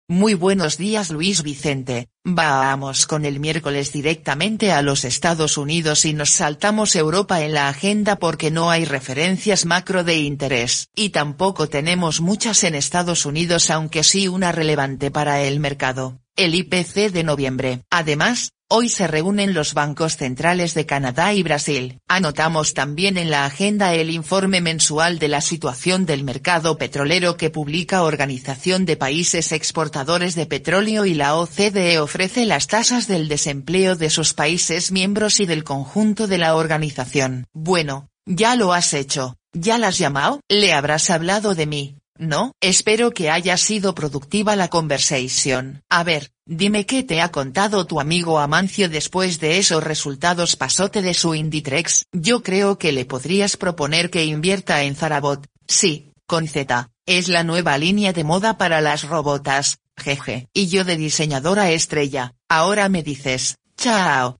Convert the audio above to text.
Muy buenos días Luis Vicente, vamos con el miércoles directamente a los Estados Unidos y nos saltamos Europa en la agenda porque no hay referencias macro de interés. Y tampoco tenemos muchas en Estados Unidos aunque sí una relevante para el mercado, el IPC de noviembre. Además, hoy se reúnen los bancos centrales de Canadá y Brasil. Anotamos también en la agenda el informe mensual de la situación del mercado petrolero que publica Organización de Países Exportadores de Petróleo y la OCDE ofrece las tasas del desempleo de sus países miembros y del conjunto de la organización. Bueno, ya lo has hecho, ¿ya las has llamado? ¿Le habrás hablado de mí? ¿No? Espero que haya sido productiva la conversación. A ver, dime qué te ha contado tu amigo Amancio después de esos resultados pasote de su Inditex. Yo creo que le podrías proponer que invierta en Zarabot, sí, con Z, es la nueva línea de moda para las robotas, jeje. Y yo de diseñadora estrella, ahora me dices, chao.